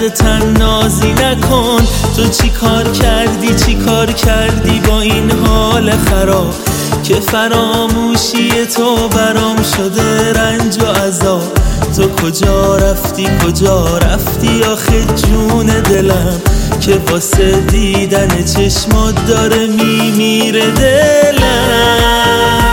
درد تن نازی نکن. تو چی کار کردی با این حال خراب که فراموشی تو برام شده رنج و عذاب. تو کجا رفتی آخه جون دلم که واسه دیدن چشمات داره میمیره دلم.